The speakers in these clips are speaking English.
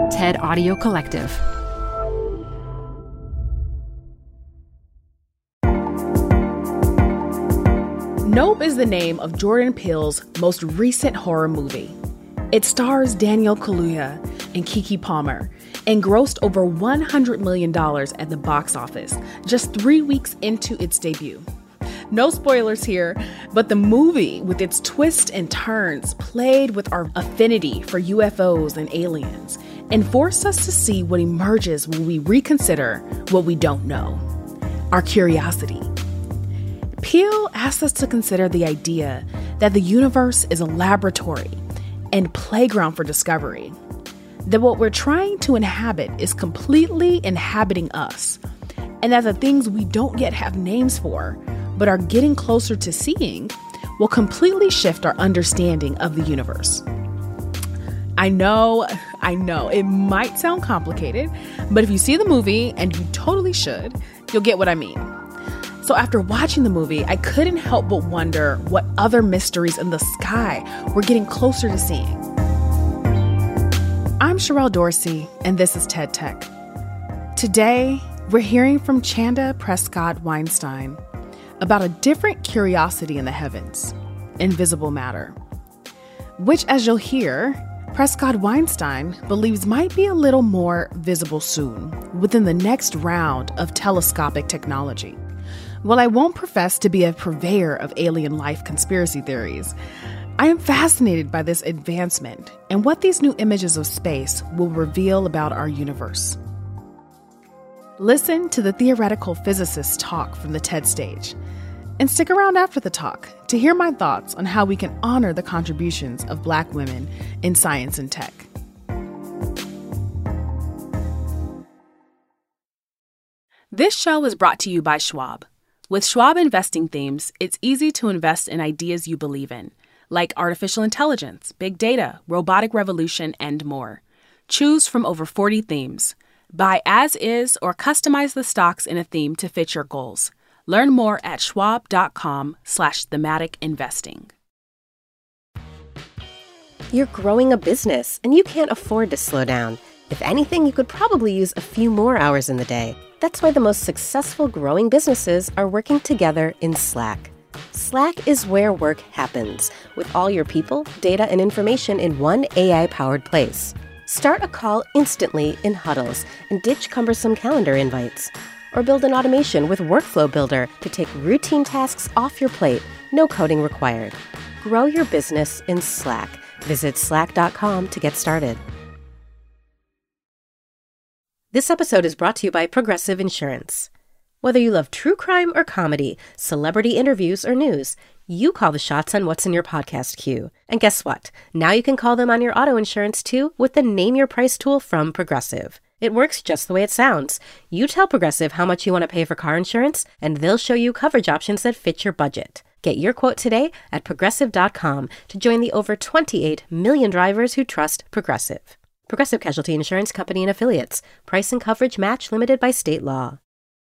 TED Audio Collective. Nope is the name of Jordan Peele's most recent horror movie. It stars Daniel Kaluuya and Keke Palmer and grossed over $100 million at the box office just 3 weeks into its debut. No spoilers here, but the movie, with its twists and turns, played with our affinity for UFOs and aliens and forced us to see what emerges when we reconsider what we don't know, our curiosity. Peele asks us to consider the idea that the universe is a laboratory and playground for discovery, that what we're trying to inhabit is completely inhabiting us, and that the things we don't yet have names for, but are getting closer to seeing, will completely shift our understanding of the universe. I know, it might sound complicated, but if you see the movie, and you totally should, you'll get what I mean. So after watching the movie, I couldn't help but wonder what other mysteries in the sky we're getting closer to seeing. I'm Sherelle Dorsey, and this is TED Tech. Today, we're hearing from Chanda Prescott-Weinstein about a different curiosity in the heavens, invisible matter, which, as you'll hear, Prescott-Weinstein believes might be a little more visible soon within the next round of telescopic technology. While I won't profess to be a purveyor of alien life conspiracy theories, I am fascinated by this advancement and what these new images of space will reveal about our universe. Listen to the theoretical physicists talk from the TED stage, and stick around after the talk to hear my thoughts on how we can honor the contributions of Black women in science and tech. This show is brought to you by Schwab. With Schwab investing themes, it's easy to invest in ideas you believe in, like artificial intelligence, big data, robotic revolution, and more. Choose from over 40 themes. Buy as is or customize the stocks in a theme to fit your goals. Learn more at schwab.com/thematic investing. You're growing a business and you can't afford to slow down. If anything, you could probably use a few more hours in the day. That's why the most successful growing businesses are working together in Slack. Slack is where work happens, with all your people, data, and information in one AI-powered place. Start a call instantly in huddles and ditch cumbersome calendar invites. Or build an automation with Workflow Builder to take routine tasks off your plate, no coding required. Grow your business in Slack. Visit slack.com to get started. This episode is brought to you by Progressive Insurance. Whether you love true crime or comedy, celebrity interviews or news, you call the shots on what's in your podcast queue. And guess what? Now you can call them on your auto insurance too with the Name Your Price tool from Progressive. It works just the way it sounds. You tell Progressive how much you want to pay for car insurance, and they'll show you coverage options that fit your budget. Get your quote today at Progressive.com to join the over 28 million drivers who trust Progressive. Progressive Casualty Insurance Company and Affiliates. Price and coverage match limited by state law.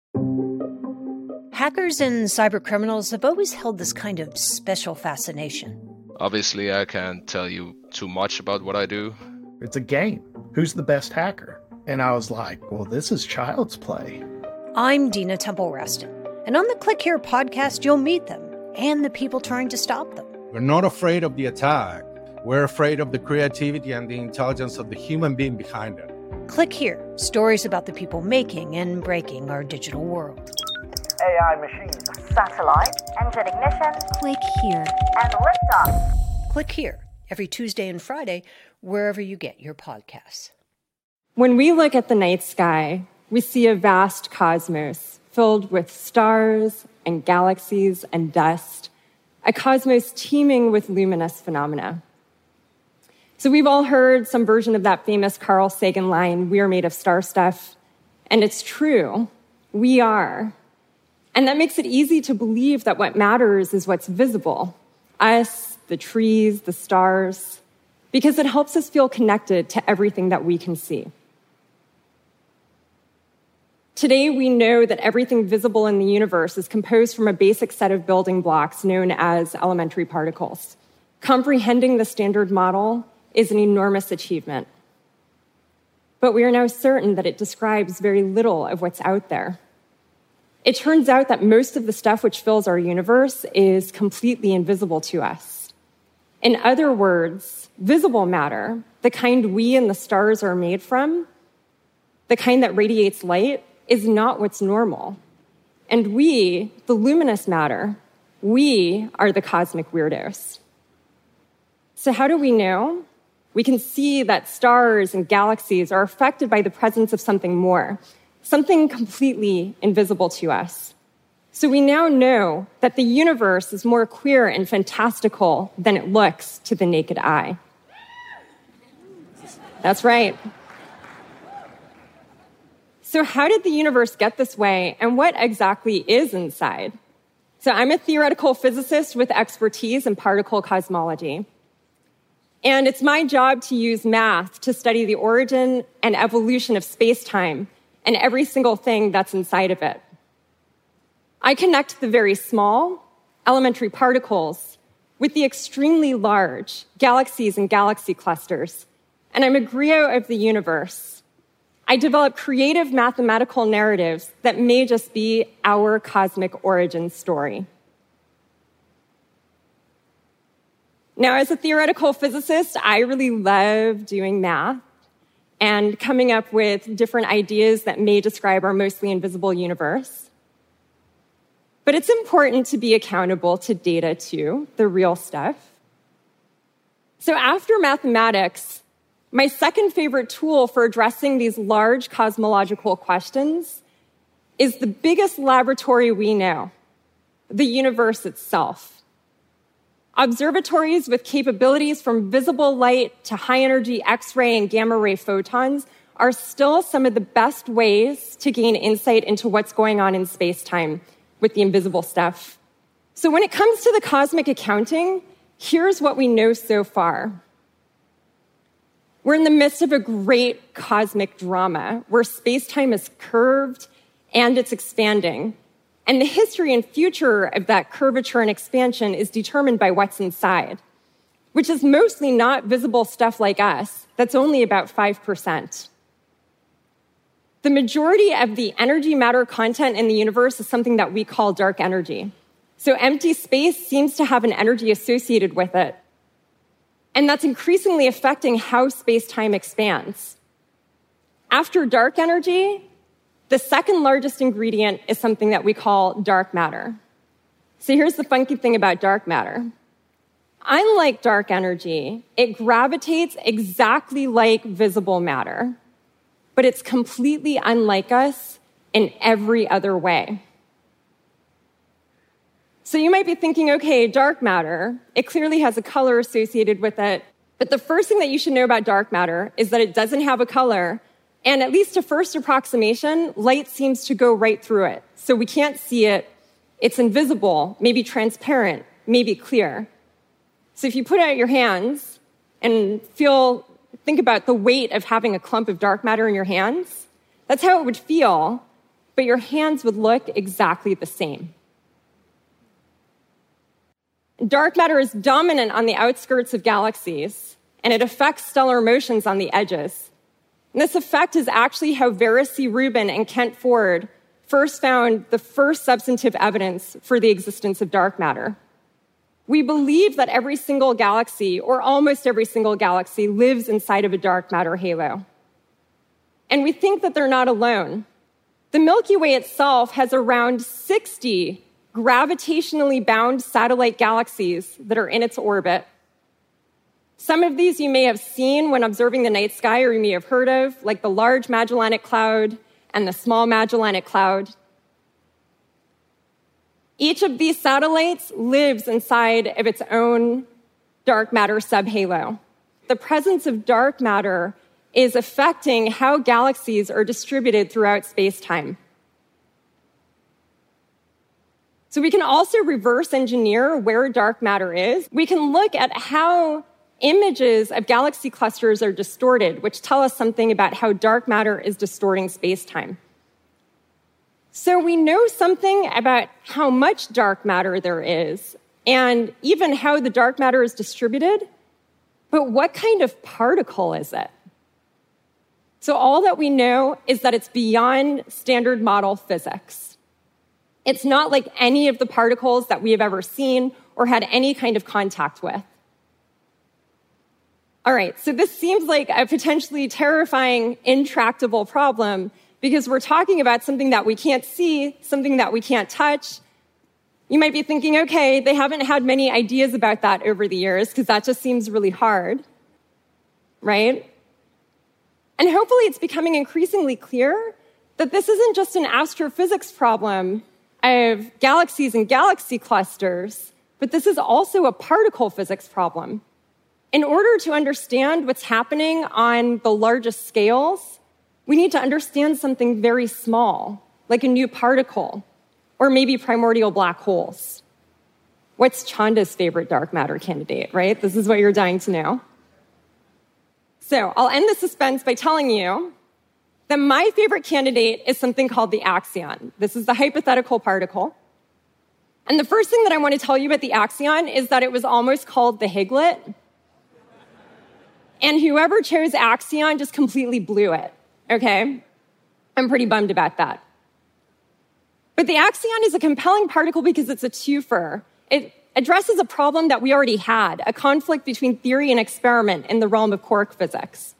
Hackers and cybercriminals have always held this kind of special fascination. Obviously, I can't tell you too much about what I do. It's a game. Who's the best hacker? And I was like, well, this is child's play. I'm Dina Temple-Raston, and on the Click Here podcast, you'll meet them and the people trying to stop them. We're not afraid of the attack. We're afraid of the creativity and the intelligence of the human being behind it. Click Here, stories about the people making and breaking our digital world. AI machines. Satellite. Engine ignition. Click here. And liftoff. Click Here, every Tuesday and Friday, wherever you get your podcasts. When we look at the night sky, we see a vast cosmos filled with stars and galaxies and dust, a cosmos teeming with luminous phenomena. So we've all heard some version of that famous Carl Sagan line, "We are made of star stuff." And it's true, we are. And that makes it easy to believe that what matters is what's visible, us, the trees, the stars, because it helps us feel connected to everything that we can see. Today, we know that everything visible in the universe is composed from a basic set of building blocks known as elementary particles. Comprehending the Standard Model is an enormous achievement. but we are now certain that it describes very little of what's out there. It turns out that most of the stuff which fills our universe is completely invisible to us. In other words, visible matter, the kind we and the stars are made from, the kind that radiates light, is not what's normal. And we, the luminous matter, we are the cosmic weirdos. So how do we know? We can see that stars and galaxies are affected by the presence of something more, something completely invisible to us. So we now know that the universe is more queer and fantastical than it looks to the naked eye. That's right. So how did the universe get this way, and what exactly is inside? So I'm a theoretical physicist with expertise in particle cosmology. And it's my job to use math to study the origin and evolution of space-time and every single thing that's inside of it. I connect the very small, elementary particles with the extremely large galaxies and galaxy clusters, and I'm a griot of the universe. I develop creative mathematical narratives that may just be our cosmic origin story. Now, as a theoretical physicist, I really love doing math and coming up with different ideas that may describe our mostly invisible universe. But it's important to be accountable to data too, the real stuff. So after mathematics, my second favorite tool for addressing these large cosmological questions is the biggest laboratory we know, the universe itself. Observatories with capabilities from visible light to high-energy X-ray and gamma-ray photons are still some of the best ways to gain insight into what's going on in space-time with the invisible stuff. So when it comes to the cosmic accounting, here's what we know so far. We're in the midst of a great cosmic drama where space-time is curved and it's expanding. And the history and future of that curvature and expansion is determined by what's inside, which is mostly not visible stuff like us. That's only about 5%. The majority of the energy matter content in the universe is something that we call dark energy. So empty space seems to have an energy associated with it. And that's increasingly affecting how space-time expands. After dark energy, the second largest ingredient is something that we call dark matter. So here's the funky thing about dark matter. Unlike dark energy, it gravitates exactly like visible matter, but it's completely unlike us in every other way. So you might be thinking, okay, dark matter, it clearly has a color associated with it, but the first thing that you should know about dark matter is that it doesn't have a color. And at least to first approximation, light seems to go right through it. So we can't see it. It's invisible, maybe transparent, maybe clear. So if you put out your hands and think about the weight of having a clump of dark matter in your hands, that's how it would feel, but your hands would look exactly the same. Dark matter is dominant on the outskirts of galaxies, and it affects stellar motions on the edges. And this effect is actually how Vera C. Rubin and Kent Ford first found the first substantive evidence for the existence of dark matter. We believe that every single galaxy, or almost every single galaxy, lives inside of a dark matter halo. And we think that they're not alone. The Milky Way itself has around 60 gravitationally bound satellite galaxies that are in its orbit. Some of these you may have seen when observing the night sky, or you may have heard of, like the Large Magellanic Cloud and the Small Magellanic Cloud. Each of these satellites lives inside of its own dark matter subhalo. The presence of dark matter is affecting how galaxies are distributed throughout space-time. So we can also reverse engineer where dark matter is. We can look at how images of galaxy clusters are distorted, which tell us something about how dark matter is distorting space-time. So we know something about how much dark matter there is, and even how the dark matter is distributed, but what kind of particle is it? So all that we know is that it's beyond standard model physics. It's not like any of the particles that we have ever seen or had any kind of contact with. All right, so this seems like a potentially terrifying, intractable problem because we're talking about something that we can't see, something that we can't touch. You might be thinking, okay, they haven't had many ideas about that over the years because that just seems really hard, right? And hopefully it's becoming increasingly clear that this isn't just an astrophysics problem of galaxies and galaxy clusters, but this is also a particle physics problem. In order to understand what's happening on the largest scales, we need to understand something very small, like a new particle, or maybe primordial black holes. What's Chanda's favorite dark matter candidate, right? This is what you're dying to know. So I'll end the suspense by telling you that my favorite candidate is something called the axion. This is the hypothetical particle. And the first thing that I want to tell you about the axion is that it was almost called the Higlet. And whoever chose axion just completely blew it, okay? I'm pretty bummed about that. But the axion is a compelling particle because it's a twofer. It addresses a problem that we already had, a conflict between theory and experiment in the realm of quark physics.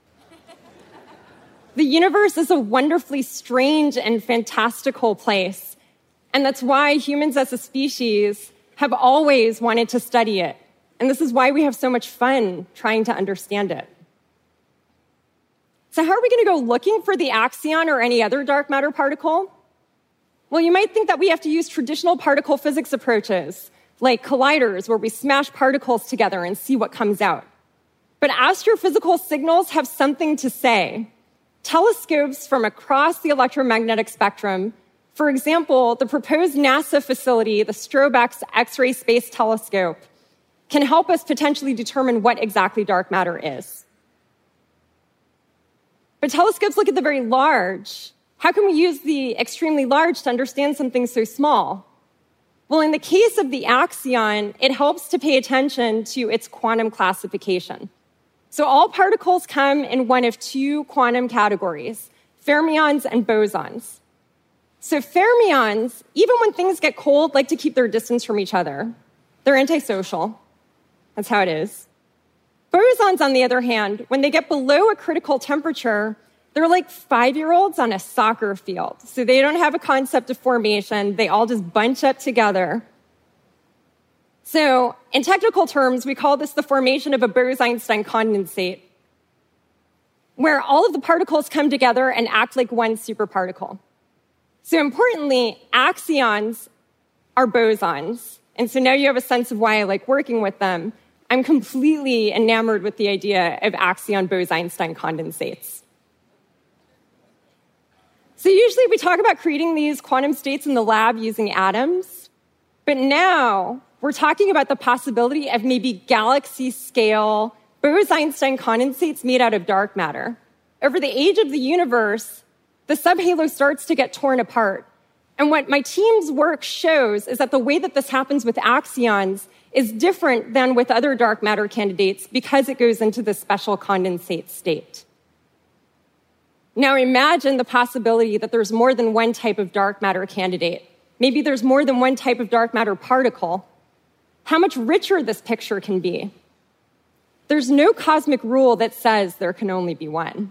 The universe is a wonderfully strange and fantastical place, and that's why humans as a species have always wanted to study it. And this is why we have so much fun trying to understand it. So how are we going to go looking for the axion or any other dark matter particle? Well, you might think that we have to use traditional particle physics approaches, like colliders, where we smash particles together and see what comes out. But astrophysical signals have something to say. Telescopes from across the electromagnetic spectrum, for example, the proposed NASA facility, the StrobeX X-ray Space Telescope, can help us potentially determine what exactly dark matter is. But telescopes look at the very large. How can we use the extremely large to understand something so small? Well, in the case of the axion, it helps to pay attention to its quantum classification. So all particles come in one of two quantum categories, fermions and bosons. So fermions, even when things get cold, like to keep their distance from each other. They're antisocial. That's how it is. Bosons, on the other hand, when they get below a critical temperature, they're like 5-year-olds on a soccer field. So they don't have a concept of formation. They all just bunch up together. So in technical terms, we call this the formation of a Bose-Einstein condensate, where all of the particles come together and act like one superparticle. So importantly, axions are bosons. And so now you have a sense of why I like working with them. I'm completely enamored with the idea of axion Bose-Einstein condensates. So usually we talk about creating these quantum states in the lab using atoms, but now we're talking about the possibility of maybe galaxy-scale Bose-Einstein condensates made out of dark matter. Over the age of the universe, the subhalo starts to get torn apart. And what my team's work shows is that the way that this happens with axions is different than with other dark matter candidates because it goes into this special condensate state. Now imagine the possibility that there's more than one type of dark matter candidate. Maybe there's more than one type of dark matter particle. How much richer this picture can be. There's no cosmic rule that says there can only be one.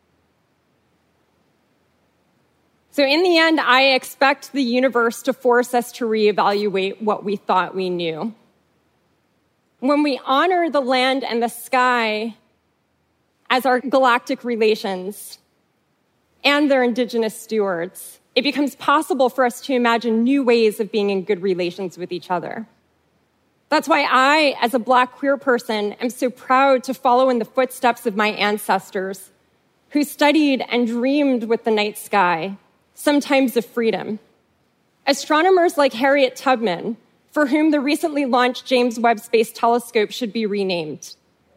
So in the end, I expect the universe to force us to reevaluate what we thought we knew. When we honor the land and the sky as our galactic relations and their indigenous stewards, it becomes possible for us to imagine new ways of being in good relations with each other. That's why I, as a Black queer person, am so proud to follow in the footsteps of my ancestors who studied and dreamed with the night sky, sometimes of freedom. Astronomers like Harriet Tubman, for whom the recently launched James Webb Space Telescope should be renamed.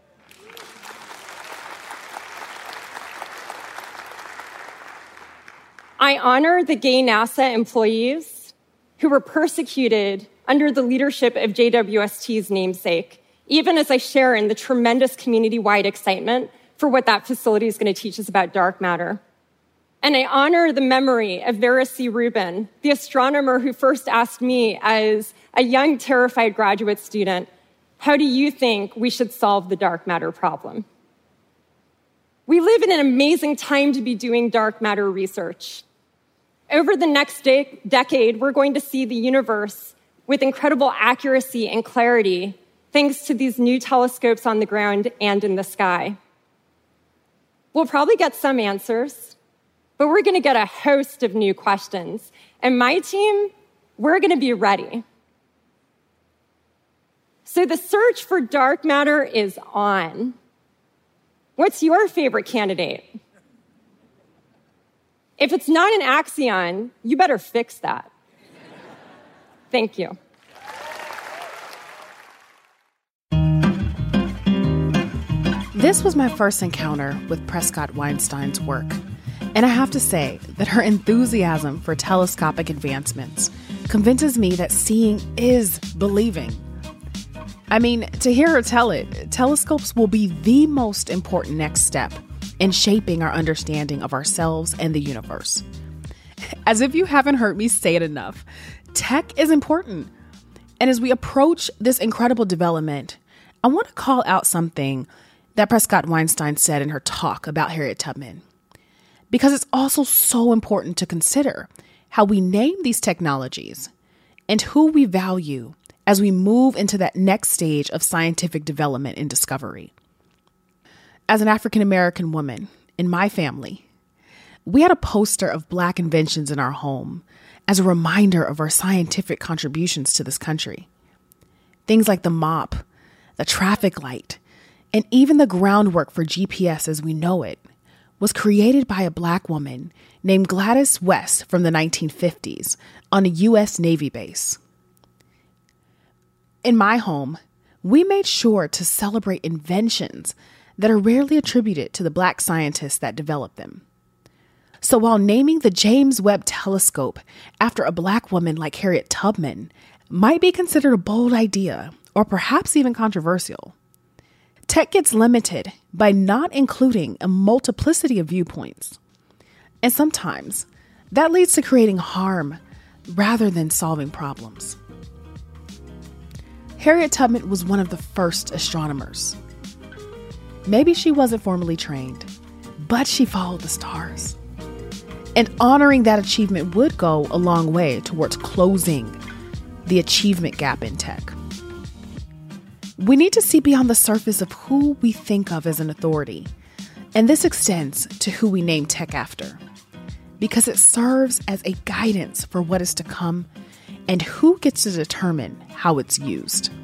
I honor the gay NASA employees who were persecuted under the leadership of JWST's namesake, even as I share in the tremendous community-wide excitement for what that facility is going to teach us about dark matter. And I honor the memory of Vera C. Rubin, the astronomer who first asked me as a young, terrified graduate student, how do you think we should solve the dark matter problem? We live in an amazing time to be doing dark matter research. Over the next decade, we're going to see the universe with incredible accuracy and clarity, thanks to these new telescopes on the ground and in the sky. We'll probably get some answers, but we're going to get a host of new questions. And my team, we're going to be ready. So the search for dark matter is on. What's your favorite candidate? If it's not an axion, you better fix that. Thank you. This was my first encounter with Prescott Weinstein's work, and I have to say that her enthusiasm for telescopic advancements convinces me that seeing is believing. I mean, to hear her tell it, telescopes will be the most important next step in shaping our understanding of ourselves and the universe. As if you haven't heard me say it enough, tech is important. And as we approach this incredible development, I want to call out something that Prescott Weinstein said in her talk about Harriet Tubman, because it's also so important to consider how we name these technologies and who we value as we move into that next stage of scientific development and discovery. As an African-American woman in my family, we had a poster of Black inventions in our home as a reminder of our scientific contributions to this country. Things like the mop, the traffic light, and even the groundwork for GPS as we know it was created by a Black woman named Gladys West from the 1950s on a U.S. Navy base. In my home, we made sure to celebrate inventions that are rarely attributed to the Black scientists that developed them. So while naming the James Webb Telescope after a Black woman like Harriet Tubman might be considered a bold idea or perhaps even controversial, tech gets limited by not including a multiplicity of viewpoints. And sometimes that leads to creating harm rather than solving problems. Harriet Tubman was one of the first astronomers. Maybe she wasn't formally trained, but she followed the stars. And honoring that achievement would go a long way towards closing the achievement gap in tech. We need to see beyond the surface of who we think of as an authority, and this extends to who we name tech after, because it serves as a guidance for what is to come and who gets to determine how it's used.